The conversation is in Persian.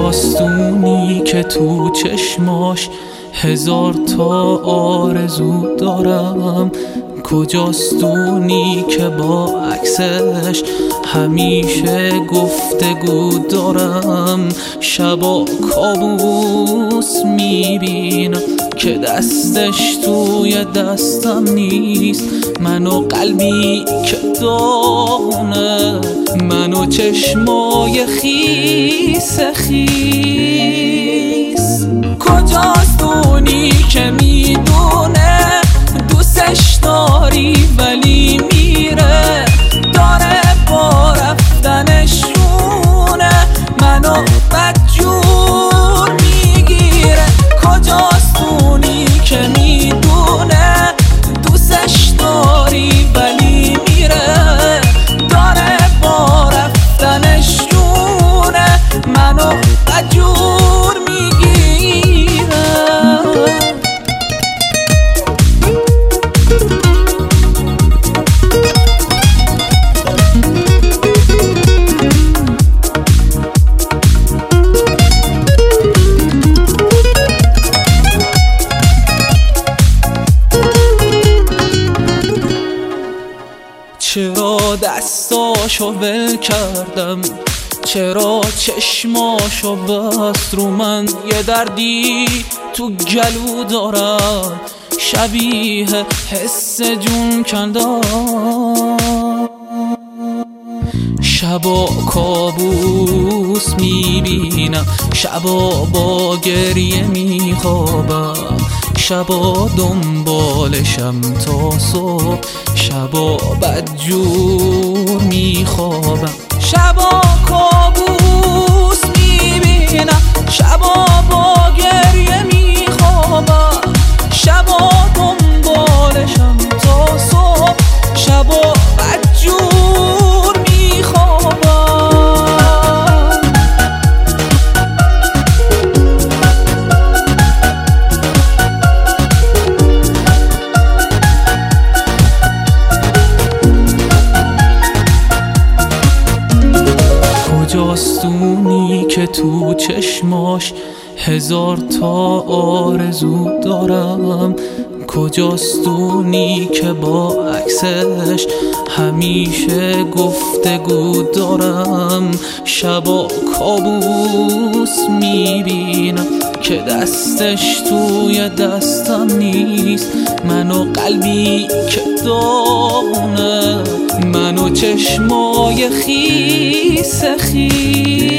کجاست اونی که تو چشماش هزار تا آرزو دارم؟ کجاست اونی که با عکسش همیشه گفتگو دارم؟ شبا کابوس میبینم که دستش توی دستم نیست، منو قلبی که داغونه، منو چشمای خیس خیس. کجاست اونی که میدونه دوستش داری ولی میره، داره با رفتنش رونه، منو بدجور میگیره. کجاست اونی که میدونه دوستش داری ولی میره، داره با رفتنش رونه، منو بدجور میگیره. چرا دستاشو ول کردم، چرا چشماشو بست رو من؟ یه دردی تو گلو دارم شبیه حس جون کندم. شبا کابوس میبینم، شبا با گریه میخوابم، شبا دنبالشم تا صبح، شبا بدجور میخوابم. شبا کابوس میبینم، شبا با گریه میخوابم، شبا دنبالشم تا صبح، شبا بدجور میخوابم. کجاست اونی که تو چشماش هزار تا آرزو دارم؟ کجاست اونی که با عکسش همیشه گفتگو دارم؟ شبا کابوس میبینم که دستش توی دستم نیست، منو قلبی که داغونه، منو چشمای خیس خیس.